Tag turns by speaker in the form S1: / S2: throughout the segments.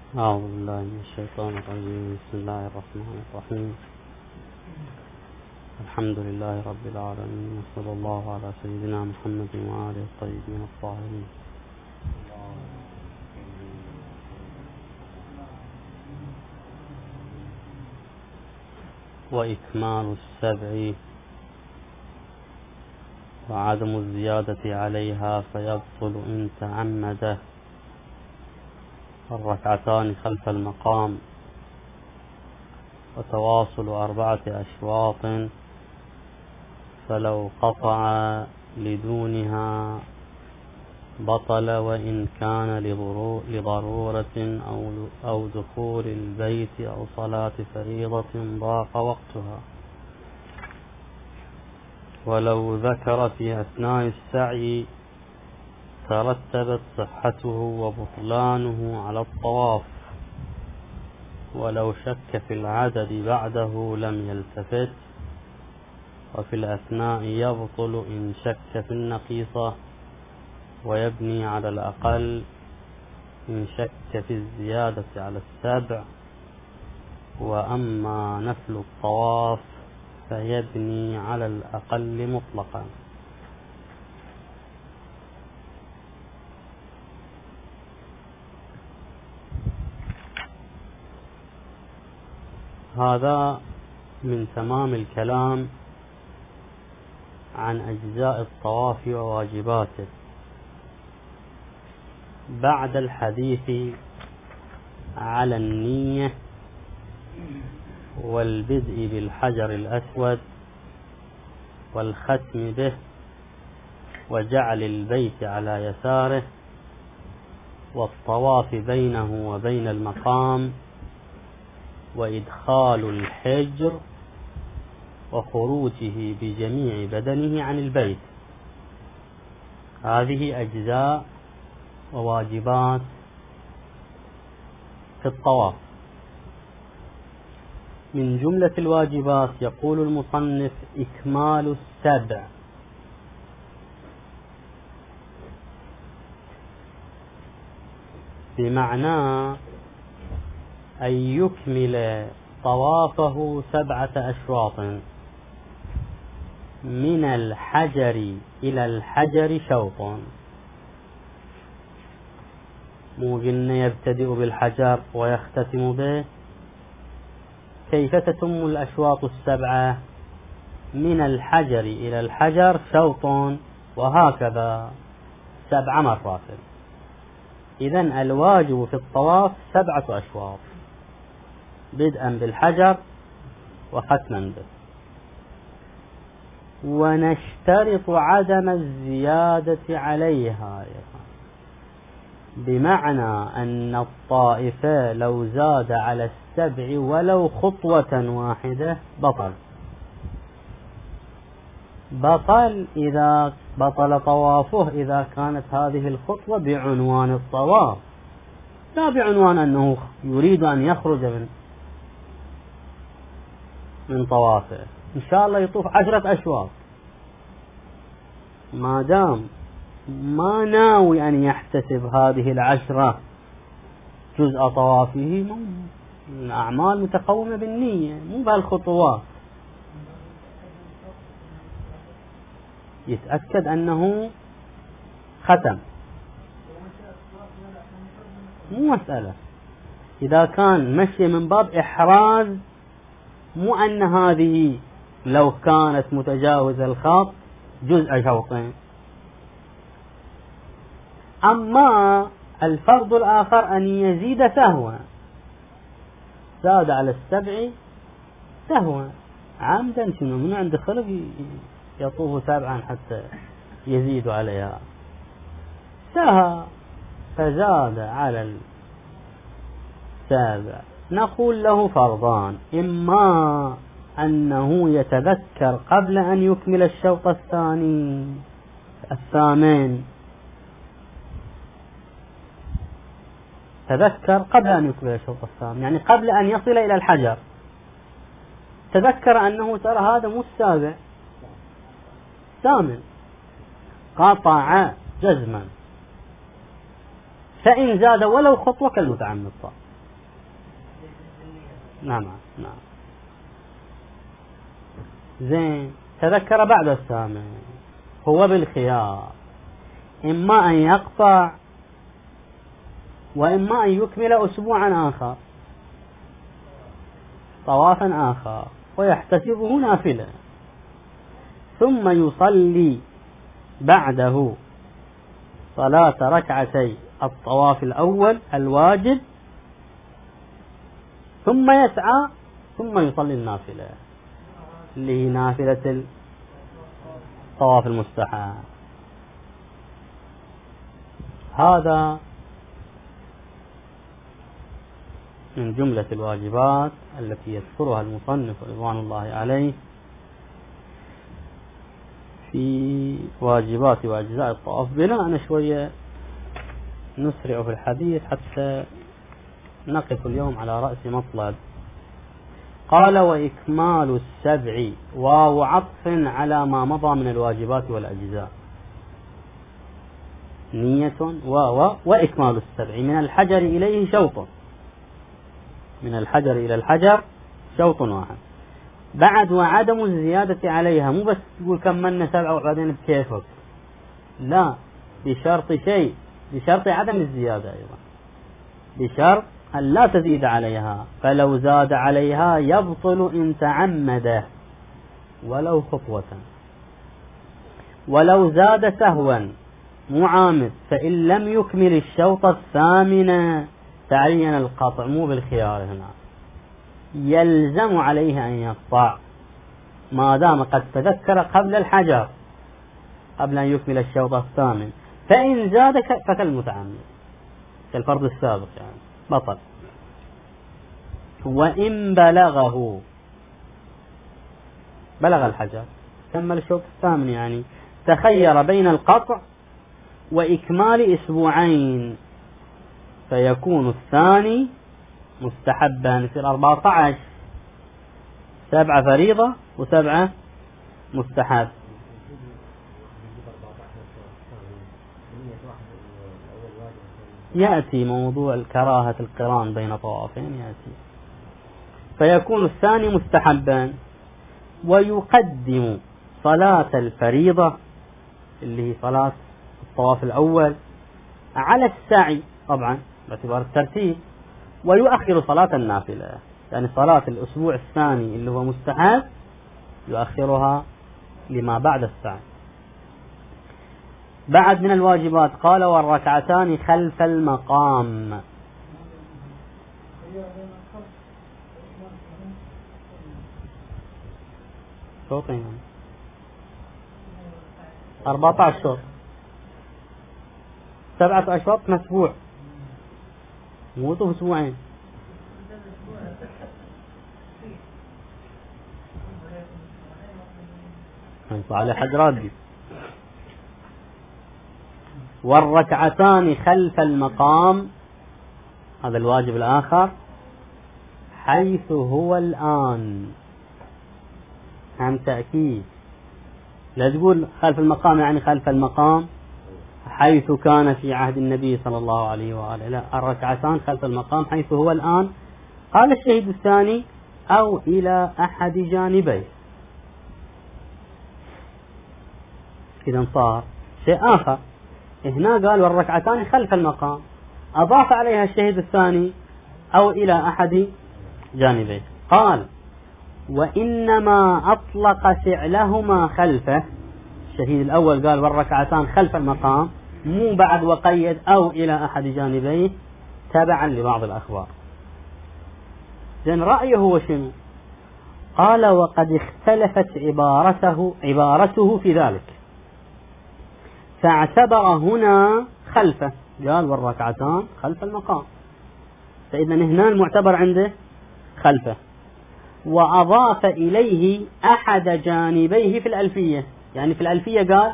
S1: أعوذ بالله من الشيطان الرجيم. بسم الله الرحمن الرحيم. الحمد لله رب العالمين، وصلى الله على سيدنا محمد وآله الطيبين الطاهرين. وإكمال السبع وعدم الزيادة عليها فيبطل إن تعمده. الركعتان خلف المقام وتواصل 4 أشواط، فلو قطع لدونها بطل، وإن كان لضرورة أو دخول البيت أو صلاة فريضة ضاق وقتها. ولو ذكر في أثناء السعي ترتبت صحته وبطلانه على الطواف، ولو شك في العدد بعده لم يلتفت. وفي الأثناء يبطل إن شك في النقيصة، ويبني على الأقل إن شك في الزيادة على 7. وأما نفل الطواف فيبني على الأقل مطلقا. هذا من تمام الكلام عن أجزاء الطواف وواجباته، بعد الحديث على النية والبدء بالحجر الأسود والختم به وجعل البيت على يساره والطواف بينه وبين المقام وإدخال الحجر وخروجه بجميع بدنه عن البيت. هذه أجزاء وواجبات في الطواف. من جملة الواجبات يقول المصنف إكمال 7، بمعنى أن يكمل طوافه 7 أشواط، من الحجر إلى الحجر شوط. مو قلنا يبتدئ بالحجر ويختتم به؟ كيف تتم الأشواط 7؟ من الحجر إلى الحجر شوط، وهكذا 7 مرات. إذن الواجب في الطواف 7 أشواط، بدءا بالحجر وختما به. ونشترط عدم الزيادة عليها، بمعنى أن الطائف لو زاد على 7 ولو خطوة واحدة بطل إذا بطل طوافه إذا كانت هذه الخطوة بعنوان الطواف، لا بعنوان أنه يريد أن يخرج من طوافه. إن شاء الله يطوف 10 أشواط، ما دام ما ناوي أن يحتسب هذه 10 جزء طوافه، الأعمال متقومة بالنية مو بهالخطوات. يتأكد أنه ختم، مو مسألة. إذا كان مشي من باب إحراز، مو أن هذه لو كانت متجاوز الخط جزء شوطين. أما الفرض الآخر أن يزيد سهوا، زاد على 7 سهوا عمدا، شنو من عند خلق يطوف 7 حتى يزيد عليها، سهى فزاد على 7. نقول له فرضان: إما أنه يتذكر قبل أن يكمل الشوط الثامن، تذكر قبل أن يكمل الشوط الثامن، يعني قبل أن يصل إلى الحجر تذكر أنه ترى هذا مو 7، 8، قطع جزما. فإن زاد ولو خطوة كالمتعمد صار. نعم نعم. زين، تذكر بعد الثامن هو بالخيار، إما أن يقطع وإما أن يكمل أسبوعا آخر، طوافا آخر، ويحتسبه نافلة، ثم يصلي بعده صلاة ركعتي الطواف الأول الواجب، ثم يسعى، ثم يصلي النافلة اللي هي نافلة الطواف المستحب. هذا من جملة الواجبات التي يذكرها المصنف رضوان الله عليه في واجبات وأجزاء الطواف. بناء شوية نسرع في الحديث حتى نقف اليوم على رأس مطلب. قال: وإكمال السبع، واو عطف على ما مضى من الواجبات والأجزاء. نية وإكمال السبع، من الحجر إليه شوط، من الحجر إلى الحجر شوط واحد. بعد وعدم الزيادة عليها، مو بس تقول كملنا 7 وبعدين بكيفك، لا، بشرط شيء، بشرط عدم الزيادة أيضا، بشرط أن لا تزيد عليها، فلو زاد عليها يبطل إن تعمده ولو خطوة، ولو زاد سهوا معامد، فإن لم يكمل الشوط الثامن تعين القطع، مو بالخيار هنا، يلزم عليه أن يقطع ما دام قد تذكر قبل الحجر، قبل أن يكمل الشوط الثامن، فإن زاد فكالمتعمد، كالفرض السابق يعني بطل. وإن بلغ الحجر، كمل الشوط الثامن، يعني تخير بين القطع وإكمال أسبوعين، فيكون الثاني مستحبا، يصير 14، 7 فريضة و7 مستحب. يأتي موضوع الكراهة القران بين طوافين يأتي. فيكون الثاني مستحبا، ويقدم صلاة الفريضة اللي هي صلاة الطواف الأول على السعي طبعا باعتبار الترتيب، ويؤخر صلاة النافلة، يعني صلاة الأسبوع الثاني اللي هو مستحب يؤخرها لما بعد السعي. بعد من الواجبات قال: والركعتان خلف المقام. شوطين 14 شوط، 7 أشواط مسبوع، مو أسبوعين. على حد رادي. والركعتان خلف المقام، هذا الواجب الآخر، حيث هو الآن، عن تأكيد، لا تقول خلف المقام يعني خلف المقام حيث كان في عهد النبي صلى الله عليه وآله، لا، الركعتان خلف المقام حيث هو الآن. قال الشهيد الثاني: أو إلى أحد جانبيه. إذا صار شيء آخر، هنا قال: والركعتان خلف المقام، أضاف عليها الشهيد الثاني: أو إلى أحد جانبيه. قال: وإنما أطلق فعلهما خلفه. الشهيد الأول قال: والركعتان خلف المقام، مو بعد وقيد أو إلى أحد جانبيه، تبعا لبعض الأخبار. زين، رأيه هو شنو؟ قال: وقد اختلفت عبارته في ذلك، فاعتبر هنا خلفه، قال: والركعتان خلف المقام، فإذا هنا المعتبر عنده خلفه، وأضاف إليه أحد جانبيه في الألفية، يعني في الألفية قال: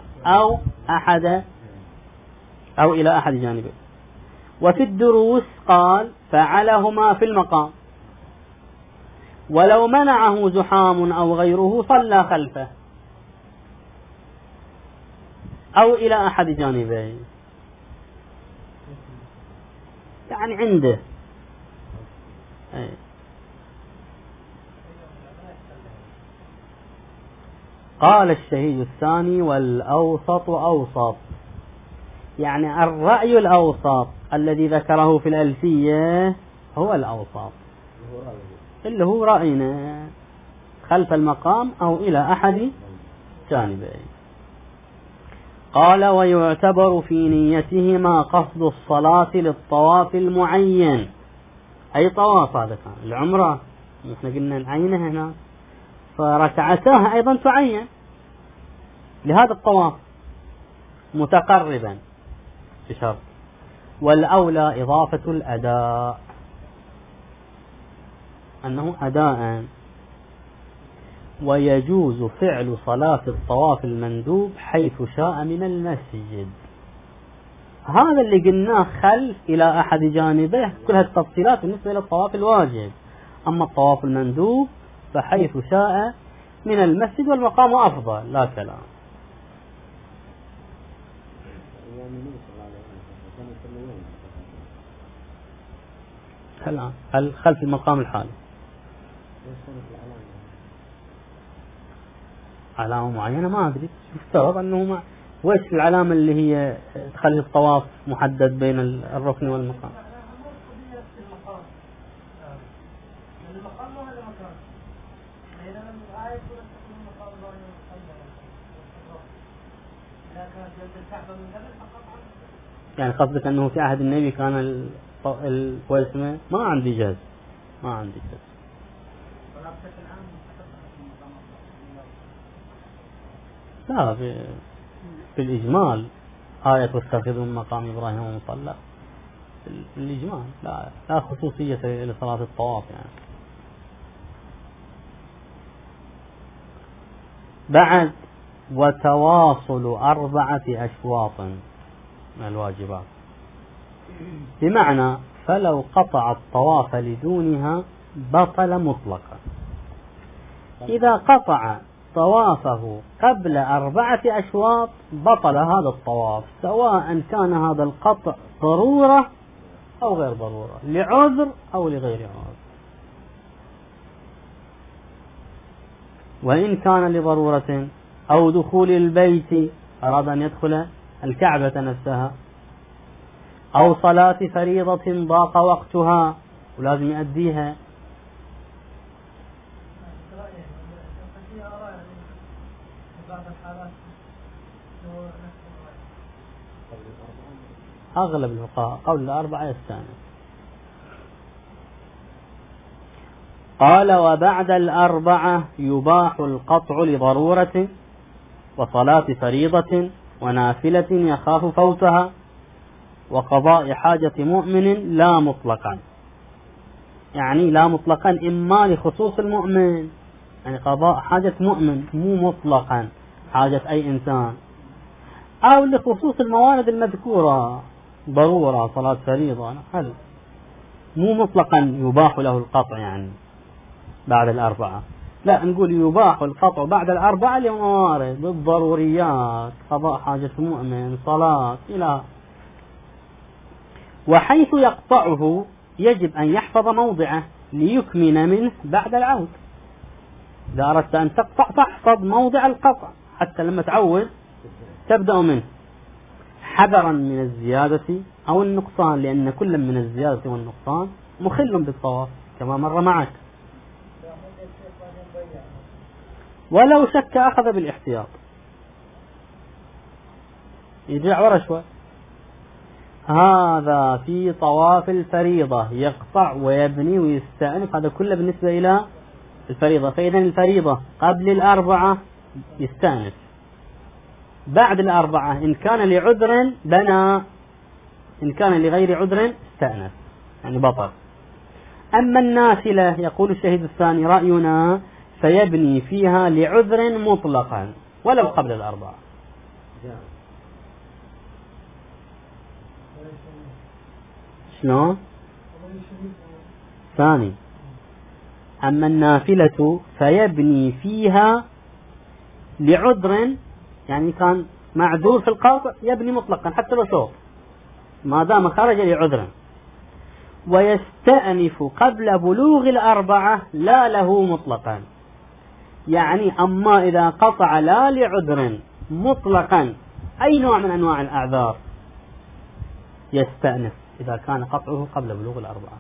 S1: أو إلى أحد جانبيه. وفي الدروس قال: فعلهما في المقام، ولو منعه زحام أو غيره صلى خلفه، أو إلى أحد جانبيه، يعني عنده. قال الشهيد الثاني: والأوسط أوسط، يعني الرأي الأوسط الذي ذكره في الألفية هو الأوسط، اللي هو رأينا خلف المقام أو إلى أحد جانبين. قال: ويعتبر في نيتهما قصد الصلاة للطواف المعين، أي طواف هذا كان العمرة، نحن قلنا العينة هنا، فركعتها أيضا تعين لهذا الطواف متقربا بشرط. والأولى إضافة الأداء، أنه أداء. ويجوز فعل صلاة الطواف المندوب حيث شاء من المسجد، هذا اللي قلناه خلف إلى أحد جانبه، كل هالتفصيلات بالنسبة إلى الطواف الواجب. أما الطواف المندوب فحيث شاء من المسجد، والمقام أفضل لا كلام. هل خلف المقام الحالي علامة معينة؟ ما أدري، يفترض أنه وش العلامة اللي هي تخلي الطواف محدد بين الركن والمقام؟ يعني قصدك أنه في عهد النبي كان الوسمة؟ ما عندي جاز، ما عندي جاز. لا، في الإجمال آية واستخذوا من مقام إبراهيم ومصلى، الإجمال لا خصوصية لصلاة الطواف يعني. بعد: وتواصل 4 أشواط من الواجبات، بمعنى فلو قطع الطواف لدونها بطل مطلقا. إذا قطع طوافه قبل 4 أشواط بطل هذا الطواف، سواء كان هذا القطع ضرورة أو غير ضرورة، لعذر أو لغير عذر. وإن كان لضرورة أو دخول البيت، أراد أن يدخل الكعبة نفسها، أو صلاة فريضة ضاق وقتها ولازم يؤديها. أغلب الفقهاء قول 4 يستانس. قال: وبعد 4 يباح القطع لضرورة وصلاة فريضة ونافلة يخاف فوتها وقضاء حاجة مؤمن لا مطلقا، يعني لا مطلقا إما لخصوص المؤمن، يعني قضاء حاجة مؤمن مو مطلقا حاجة أي إنسان، أو لخصوص الموارد المذكورة، ضرورة صلاة فريضة، هل مو مطلقا يباح له القطع يعني بعد 4، لا نقول يباح القطع بعد 4 لموارد بالضروريات، قضاء حاجة مؤمن، صلاة إلى. وحيث يقطعه يجب أن يحفظ موضعه ليكمن منه بعد العود. إذا أردت أن تقطع فاحفظ موضع القطع حتى لما تعود تبدأ منه، حذرا من الزيادة أو النقصان، لأن كل من الزيادة والنقصان مخل بالطواف كما مر معك. ولو شك أخذ بالاحتياط. يرجع ورا شوي. هذا في طواف الفريضة، يقطع ويبني ويستأنف، هذا كله بالنسبة إلى الفريضة. فإذا الفريضة قبل 4 يستأنف، بعد 4 إن كان لعذر بنى، إن كان لغير عذر استأنف، يعني بطل. أما النافلة يقول الشهيد الثاني رأينا فيبني فيها لعذر مطلقا ولو قبل 4. شلون؟ ثاني: أما النافلة فيبني فيها لعذر، يعني كان معذور في القطع يبني مطلقا حتى لو شوط ما دام خرج لعذر، ويستأنف قبل بلوغ 4 لا له مطلقا، يعني أما إذا قطع لا لعذر مطلقا أي نوع من أنواع الأعذار يستأنف إذا كان قطعه قبل بلوغ الأربعة.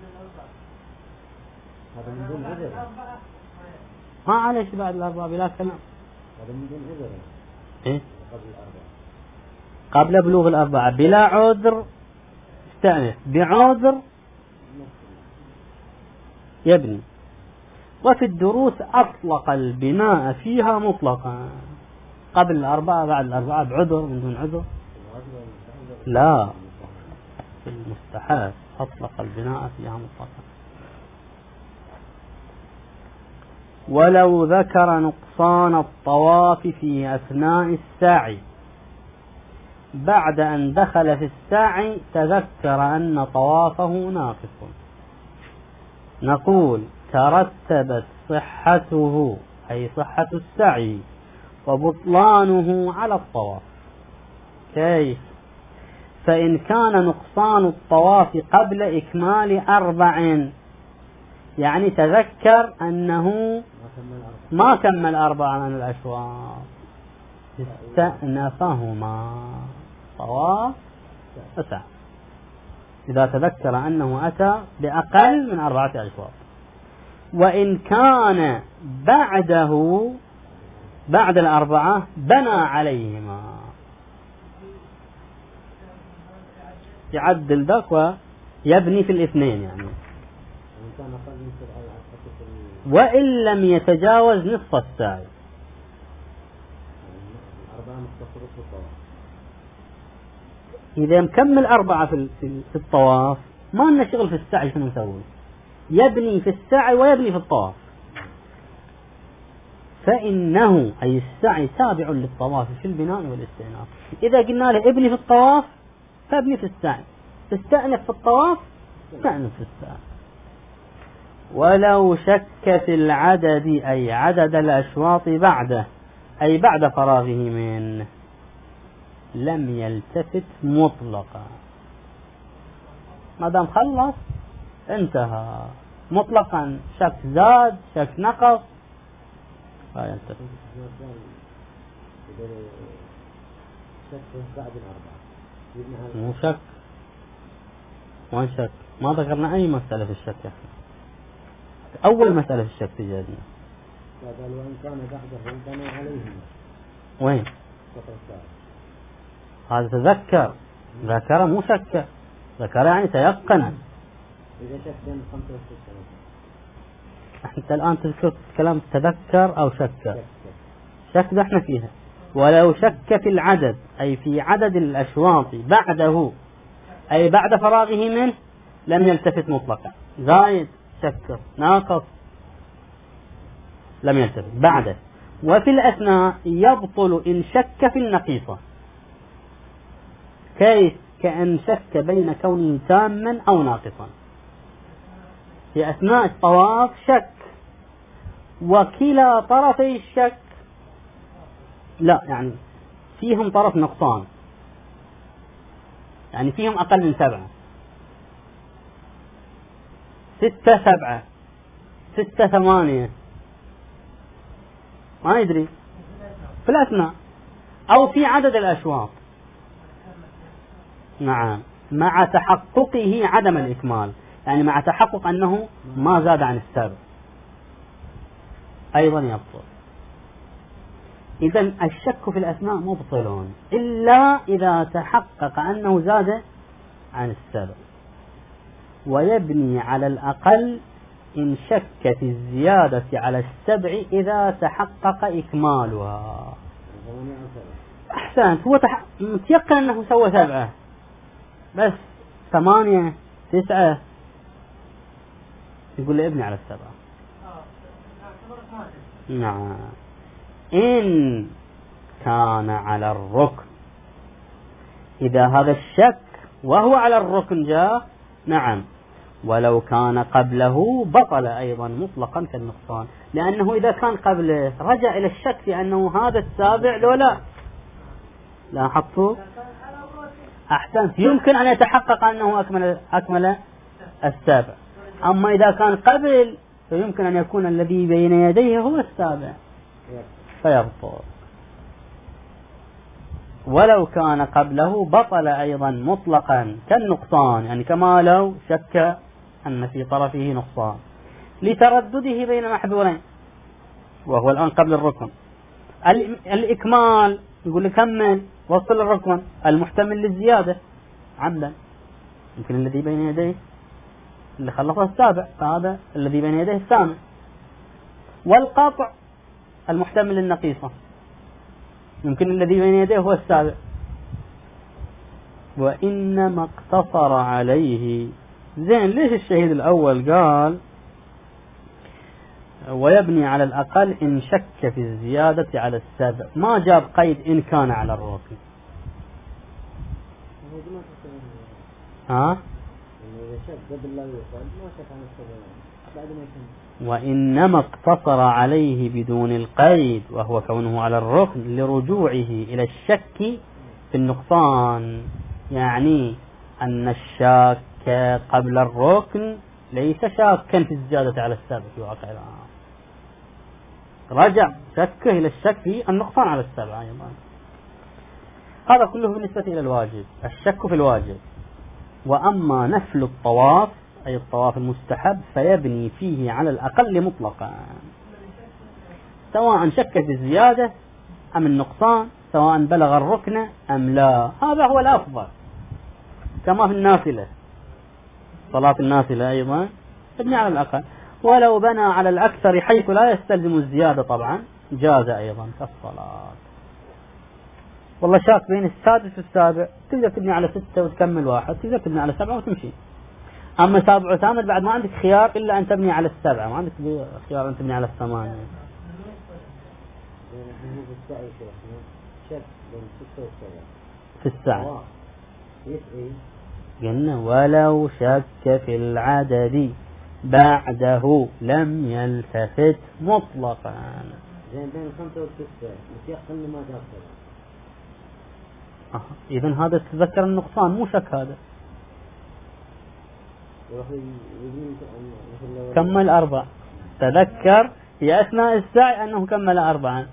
S2: هذا من دون عذر.
S1: ما عليه بعد الأربعة بلا كلام.
S2: هذا من دون عذر.
S1: إيه؟
S2: قبل الأربعة.
S1: قبل بلوغ الأربعة بلا عذر استأنف، بعذر يبني. وفي الدروس أطلق البناء فيها مطلقا، قبل الأربعة بعد الأربعة بعذر من دون عذر لا، في المستحاث أطلق البناء فيها مطلقا. ولو ذكر نقصان الطواف في أثناء السعي بعد أن دخل في السعي تذكر أن طوافه ناقص، نقول ترتبت صحته أي صحة السعي وبطلانه على الطواف. كيف؟ فإن كان نقصان الطواف قبل إكمال 4 يعني تذكر أنه ما كمل 4 من الأشواط استأنفهما طواف وسعي إذا تذكر أنه أتى بأقل من 4 أشواط. وإن كان بعد 4 بنى عليهما، يعدل ذاك ويبني في الاثنين يعني. وإن لم يتجاوز نصف السعي، إذا مكمل 4 في الطواف ما لنا شغل في السعي، شنو نسوي؟ يبني في السعي ويبني في الطواف، فإنه أي السعي تابع للطواف في البناء والاستئناف. إذا قلنا له ابني في الطواف فابني في السعي، استأنف في الطواف استأنف في السعي. ولو شك في العدد أي عدد الأشواط بعده أي بعد فراغه منه لم يلتفت مطلقا، ما دام خلص انتهى مطلقا، شك زاد شك نقص لا يلتفت. مو شك، وين شك؟ ما ذكرنا أي مسألة في الشك يا أخي. أول مسألة في الشك تجدنا
S2: قال وإن كان بعده بنى عليهم.
S1: وين؟ هذا تذكر، ذكر مو شك، ذكر يعني تيقن.
S2: إذا شك بين 5 و6.
S1: أنت الآن تذكر كلام تذكر أو شك؟ شك ده احنا فيها. ولو شك في العدد أي في عدد الأشواط بعده أي بعد فراغه منه لم يلتفت مطلقا، زايد شك ناقص لم يلتفت بعده. وفي الأثناء يبطل إن شك في النقيصة. كيف؟ كأن شك بين كونه تاما أو ناقصا. في أثناء الطواف شك وكلا طرفي الشك لا، يعني فيهم طرف نقصان، يعني فيهم أقل من 7، 6 7 6 8 ما يدري في الأثناء أو في عدد الأشواط. نعم، مع تحققه عدم الإكمال، يعني مع تحقق أنه ما زاد عن 7 أيضا يبطل. إذن الشك في الأثناء مبطل إلا إذا تحقق أنه زاد عن 7، ويبني على الأقل إن شك في الزيادة على 7 إذا تحقق إكمالها. أحسنت، هو متيقن أنه سوى 7 بس 8 9 يقول لي ابني على 7. نعم، إن كان على الركن، إذا هذا الشك وهو على الركن جاء نعم، ولو كان قبله بطل أيضا مطلقا كالنقصان، لأنه إذا كان قبله رجع إلى الشك في أنه هذا السابع لو لا لاحظتوا. أحسنت، يمكن أن يتحقق أنه أكمل 7. أما إذا كان قبل فيمكن أن يكون الذي بين يديه هو السابع فيبطل، ولو كان قبله بطل أيضا مطلقا كالنقصان، يعني كما لو شك أن في طرفه نقصان لتردده بين محذورين وهو الآن قبل الركن. الإكمال يقول لك كمل وصل الركن المحتمل للزيادة عمدا، يمكن الذي بين يديه اللي خلصه السابع فهذا الذي بين يديه الثامن. والقاطع المحتمل للنقيصة يمكن الذي بين يديه هو السابع. وإنما اقتصر عليه، زين ليش الشهيد الأول قال ويبني على الأقل إن شك في الزيادة على السابع، ما جاب قيد إن كان على الركن؟ وإنما اقتصر عليه بدون القيد وهو كونه على الركن لرجوعه إلى الشك في النقصان، يعني أن الشاك قبل الركن ليس شاكا في الزيادة على السابع في واقع الأمر، رجع شكه إلى الشك في النقصان على السابع أيضا. هذا كله بالنسبة إلى الواجب، الشك في الواجب. وأما نفل الطواف أي الطواف المستحب فيبني فيه على الأقل مطلقا، سواء شك في الزيادة أم النقصان، سواء بلغ الركن أم لا، هذا هو الأفضل. كما في النافلة، صلاة النافلة أيضا تبني على الأقل، ولو بنى على الأكثر حيث لا يستلزم الزيادة طبعا جاز أيضا كالصلاة. والله شاك بين السادس والسابع تقدر تبني على 6 وتكمل 1، تقدر تبني على 7 وتمشي. أما 7 وثامن بعد ما عندك خيار إلا أن تبني على 7، ما عندك خيار أن تبني على 8. في الساعة قلنا ولو شك في العدد بعده لم يلتفت مطلقا.
S2: زين بين 5 و6 متيقن ما جاب.
S1: إذن هذا تتذكر النقصان مو شك، هذا كمل 4، تذكر في أثناء السعي أنه كمل 4.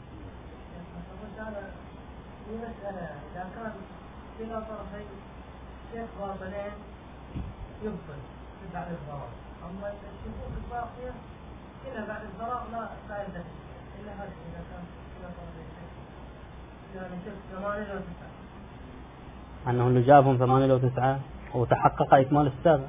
S3: إذا كان كلا طرفين شيء باطلين يبطل بعد الضرر، أما الشكوك الباقية كلا بعد الضرر لا يلتفت إلا هذا إذا كان كلا طرفين يعني شك 8 أو 9
S1: أنه اللي جابهم 8 أو 9 وتحقق إكمال السابع.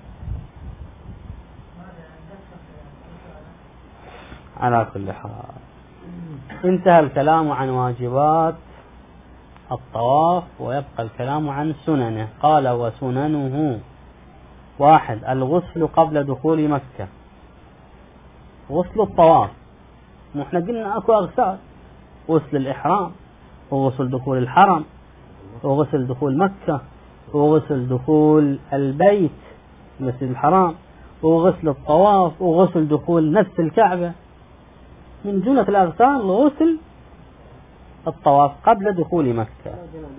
S1: على كل حال انتهى الكلام عن واجبات الطواف ويبقى الكلام عن سننه. قال وسننه: 1. الغسل قبل دخول مكة، غسل الطواف. احنا قلنا اكو اغسال: غسل الإحرام، وغسل دخول الحرم، وغسل دخول مكة، وغسل دخول البيت المسجد الحرام، وغسل الطواف، وغسل دخول نفس الكعبة. من جملة الأغسال غسل الطواف قبل دخول مكة.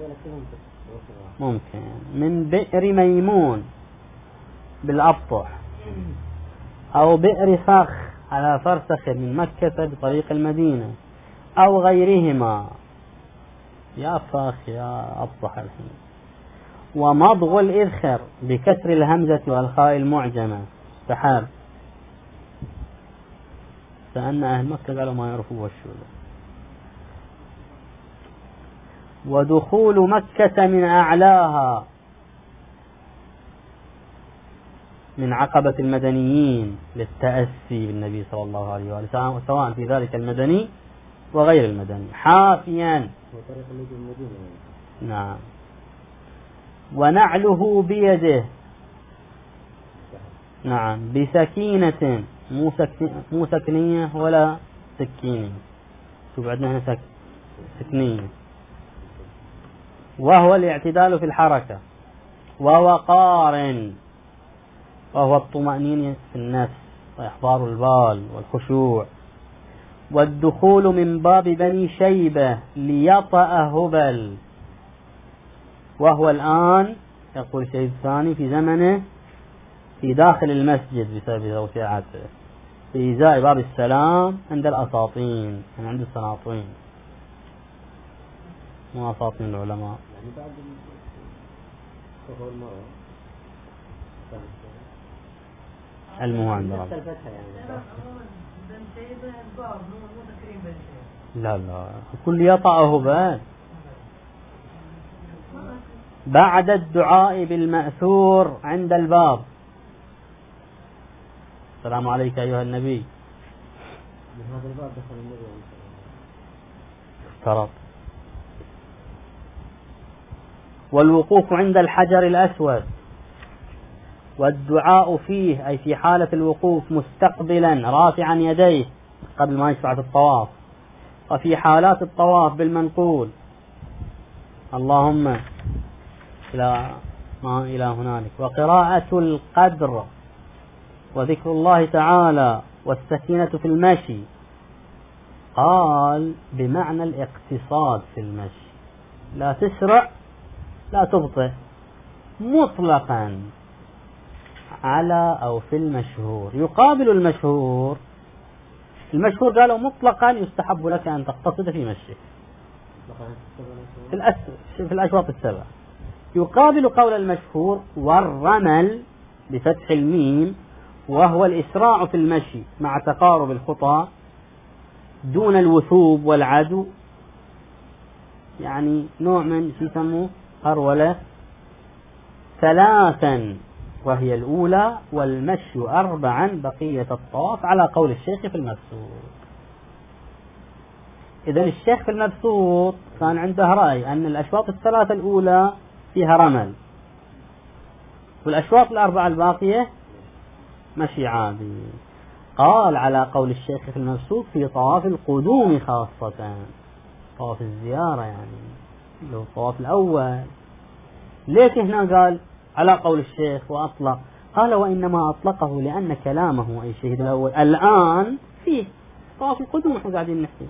S1: ممكن من بئر ميمون بالأبطح، أو بئر فخ على فرسخ من مكة بطريق المدينة، أو غيرهما. يا فخ يا أبطح الحين. ومضغ الإذخر بكسر الهمزة والخاء المعجمة سحاب، فأن أهل مكة قالوا ما يعرفوا الشولة. ودخول مكة من أعلاها من عقبة المدنيين للتأسي بالنبي صلى الله عليه وسلم، سواء في ذلك المدني وغير المدني، حافيا. نعم. ونعله بيده، نعم، بسكينة، مو سكنية ولا سكينة، شوف عندنا هنا سكنية، وهو الاعتدال في الحركة، ووقار، وهو الطمأنينة في النفس وإحضار البال والخشوع. والدخول من باب بني شيبة ليطأ هبل، وهو الآن يقول الشهيد الثاني في زمنه في داخل المسجد بسبب توسعته، بإزاء باب السلام عند الأساطين، يعني عند السلاطين، مو أساطين العلماء.
S2: يعني بعد الظهور مرة
S1: علمه عند رب. لا كل يطأه بان بعد الدعاء بالمأثور عند الباب. السلام عليك أيها النبي.
S2: من هذا الباب دخل النبي
S1: افترض. والوقوف عند الحجر الأسود والدعاء فيه، أي في حالة الوقوف مستقبلا رافعا يديه قبل ما يشرع في الطواف، وفي حالات الطواف بالمنقول اللهم إلى هنالك. وقراءة القدر وذكر الله تعالى والسكينة في المشي. قال بمعنى الاقتصاد في المشي، لا تسرع لا تبطئ مطلقا على أو في المشهور. يقابل المشهور قالوا مطلقا يستحب لك أن تقتصد في مشيك في الأشواط السبع. يقابل قول المشهور والرمل بفتح الميم، وهو الإسراع في المشي مع تقارب الخطى دون الوثوب والعدو، يعني نوع من يسموه هرولة. 3 وهي الأولى، والمشي 4 بقية الطواف على قول الشيخ في المبسوط. إذن الشيخ في المبسوط كان عنده رأي أن الأشواط 3 الأولى فيها رمل، والأشواط 4 الباقية مشي عادي. قال على قول الشيخ في المبسوط في طواف القدوم خاصة، طواف الزيارة يعني اللي هو الطواف الأول. ليش هنا قال على قول الشيخ وأطلق؟ قال وإنما أطلقه لأن كلامه أي شيء الأول الآن فيه طواف القدوم. احنا قاعدين نحكي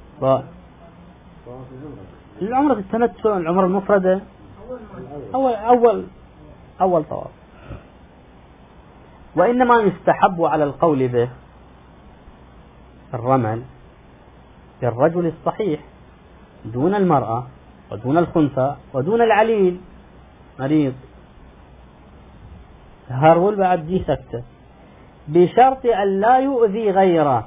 S1: العمرة التمتع، العمرة المفردة، أول طواف. وإنما يستحب على القول به الرمل للرجل الصحيح دون المرأة ودون الخنثى ودون العليل مريض. هرول بعد دي سكتة بشرط أن لا يؤذي غيره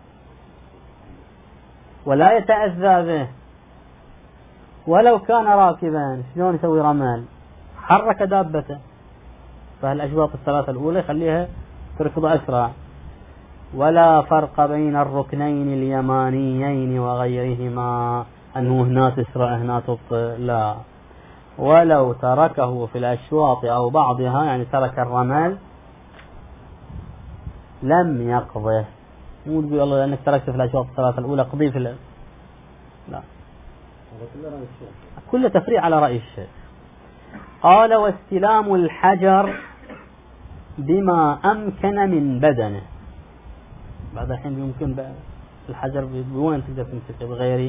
S1: ولا يتأذى به. ولو كان راكبا شلون يسوي رمل؟ حرك دابته، فالأشواط 3 الأولى خليها تركض أسرع. ولا فرق بين الركنين اليمانيين وغيرهما، أنه هنا تسرع هنا تبطئ، لا. ولو تركه في الأشواط أو بعضها، يعني ترك الرمل لم يقضه. مو تقول الله لأنك تركت في الأشواط 3 الأولى قضي في لا، كل تفريع على رأي الشيخ. قال واستلام الحجر بما أمكن من بدنه. بعد الحين يمكن الحجر بوين تقدر تمسكه بغيري؟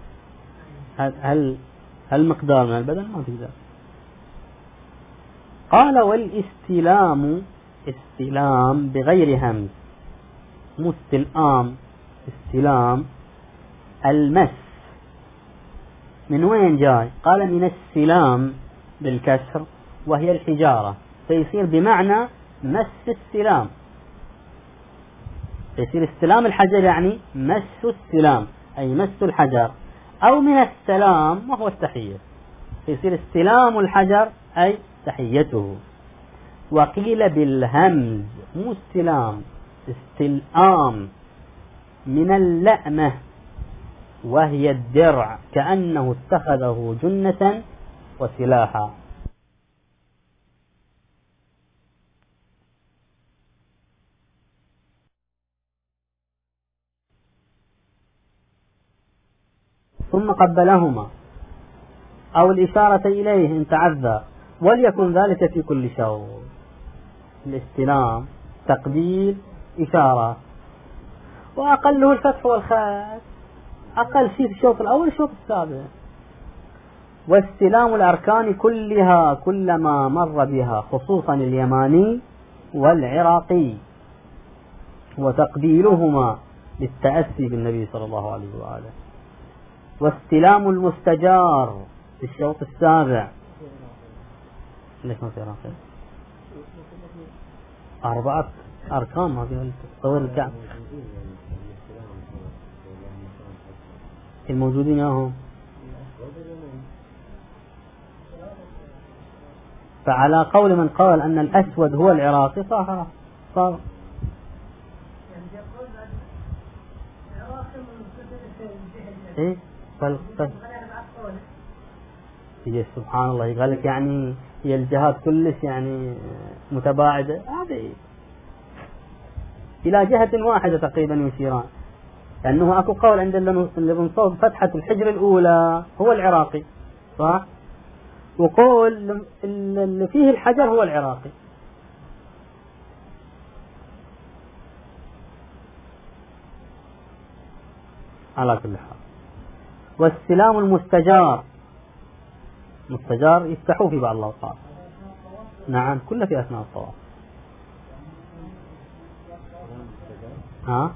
S1: هل مقدار من البدن ما تقدر. قال والاستلام استلام بغير همز، مو استلام المس. من وين جاي؟ قال من السلام بالكسر وهي الحجارة، فيصير بمعنى مس السلام، يصير استلام الحجر يعني مس السلام أي مس الحجر، أو من السلام وهو التحية، يصير استلام الحجر أي تحيته. وقيل بالهمز مو استلام، استلام من اللأمة وهي الدرع، كأنه اتخذه جنة وسلاحا. ثم قبلهما أو الإشارة إليه إن تعذر، وليكن ذلك في كل شوط. الاستلام تقبيل إشارة، وأقله الفتح والخاء، أقل شيء في الشوط الأول الشوط السابع. واستلام الأركان كلها كلما مر بها، خصوصا اليماني والعراقي. وتقبيلهما للتأسي بالنبي صلى الله عليه وآله. واستلام المستجار في الشوط السابع. ليش ما في راقب؟ 4 أركان ما في تصور الكعب الموجودين ياهم. فعلى قول من قال أن الأسود هو العراقي صار إيه سبحان الله. قال لك يعني هي الجهات كلش يعني متباعدة، هذه إلى جهة واحدة تقريبا يشيران، لأنه أكو قول عند اللي بنصوب فتحة الحجر الأولى هو العراقي صح، وقول اللي فيه الحجر هو العراقي. على كل حال. واستلام المستجار يفتحوه في بعض الأوقات. نعم كله في أثناء الطواف. ها؟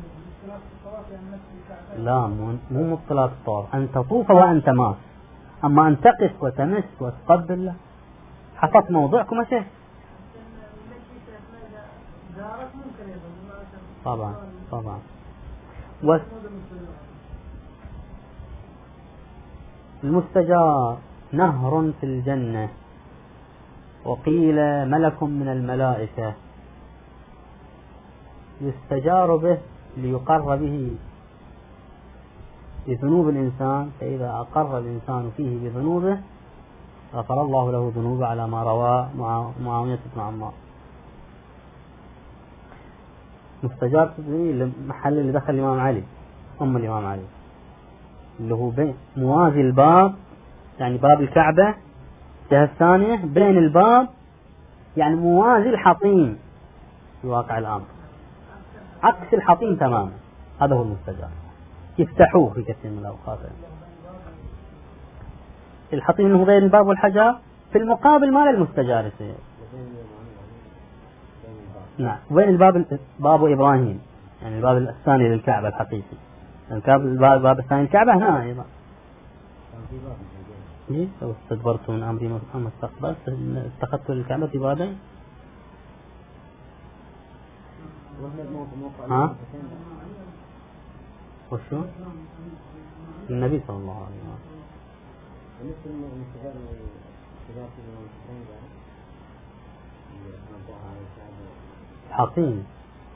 S1: لا مو مبطلات الطواف، أن تطوف وأنت ماس، أما أن تقف وتمس وتقبل لا. حفظت موضوعكم يا شيخ؟ طبعا. المستجار نهر في الجنة، وقيل ملك من الملائكة يستجار به ليقر به بذنوب الإنسان، فإذا أقر الإنسان فيه بذنوبه غفر الله له ذنوبه على ما رواه معاوية بن عمار. مستجار المحل اللي دخل الإمام علي الإمام علي اللي هو موازي الباب، يعني باب الكعبة الجهة الثانية بين الباب، يعني موازي الحطيم في واقع الأمر، عكس الحطيم تماما. هذا هو المستجار، يفتحوه في كثير من الأوقات. الحطيم انه بين الباب والحجر، في المقابل ما للمستجار يصير. نعم وين باب إبراهيم، يعني الباب الثاني للكعبة الحقيقي، الباب الثاني للكعبة هنا أيضا. لو استدبرت من أمري ما استقبلت اتخذت للكعبة بابين. ها؟ وشو؟ النبي صلى الله عليه وسلم. حطيم.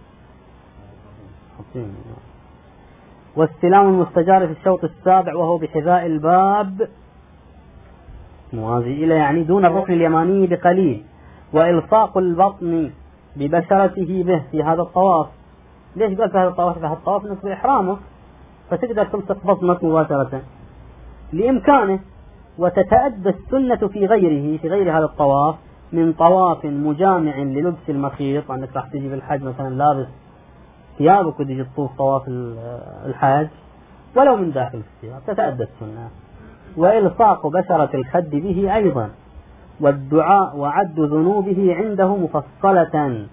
S1: واستلام المستجار في الشوط السابع وهو بحذاء الباب موازي إلى، يعني دون الركن اليماني بقليل، وإلصاق البطن ببشرته به في هذا الطواف. ليش قلت هذا الطواف؟ في هذا الطواف نصب إحرامه، فتقدر تلصق بطنك مباشرة لإمكانه. وتتأدى السنة في غير هذا الطواف من طواف مجامع للبس المخيط، أنك راح تجي في الحج مثلا لابس ثيابك وتجي تطوف طواف الحج ولو من داخل الثياب، تتأدى السنة. وإلصاق بشرة الخد به أيضا، والدعاء وعد ذنوبه عنده مفصلة.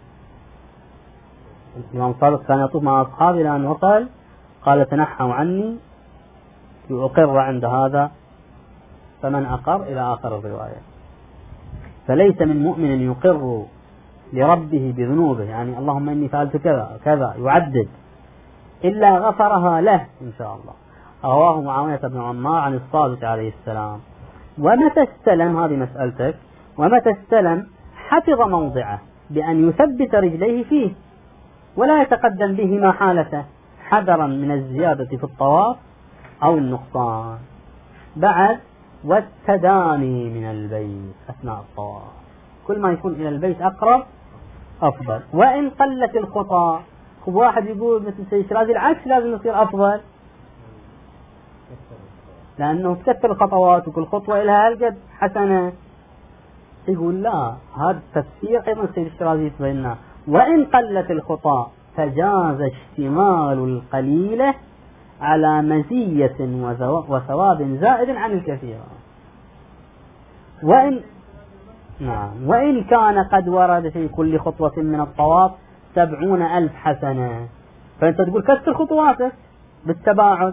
S1: الإمام صادق كان يطوف مع أصحابه لأن وصل قال تنحوا عني لأقر عند هذا، فمن أقر إلى آخر الرواية. فليس من مؤمن يقر لربه بذنوبه، يعني اللهم إني فعلت كذا كذا يعدد، إلا غفرها له إن شاء الله. رواه معاوية بن عمار عن الصادق عليه السلام. ومتى استلم، هذه مسألتك، ومتى استلم حفظ موضعه بأن يثبت رجليه فيه ولا يتقدم بهما حالته، حذرا من الزيادة في الطواف أو النقصان. بعد والتداني من البيت أثناء الطواف، كل ما يكون إلى البيت أقرب أفضل. وإن قلت الخطى، واحد يقول مثل سيد شرازي العكس لازم يصير أفضل، لأنه تكثر الخطوات وكل خطوة لها القد حسنة. يقول لا، هذا تفسير أيضا سيد الشرازي بيننا. وإن قلت الخطى فجاز اشتمال القليلة على مزية وثواب زائد عن الكثير. وإن كان قد ورد في كل خطوة من الطواف 70,000 حسنة. فأنت تقول كسر خطواتك بالتباعد.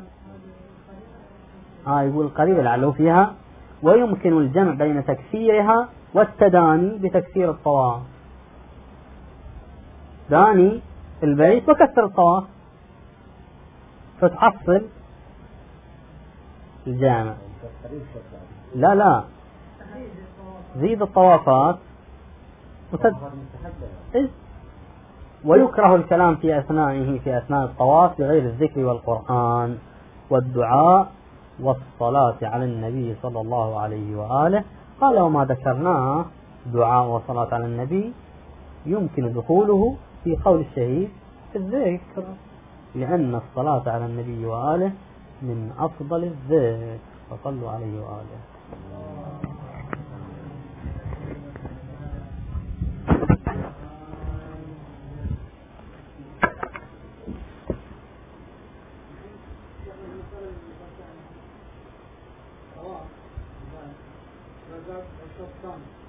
S1: يقول قريب لعله فيها. ويمكن الجمع بين تكسيرها والتداني بتكسير الطواف. داني البيت وكسر الطواف فتحصل الجامع. لا زيد الطوافات ويكره الكلام في أثناء الطواف بغير الذكر والقرآن والدعاء والصلاة على النبي صلى الله عليه وآله. قال وما ذكرناه دعاء وصلاة على النبي يمكن دخوله في قول الشهيد في الذكر، لأن الصلاة على النبي وآله من أفضل الذكر، فصلوا عليه وآله.
S2: الشوط الثاني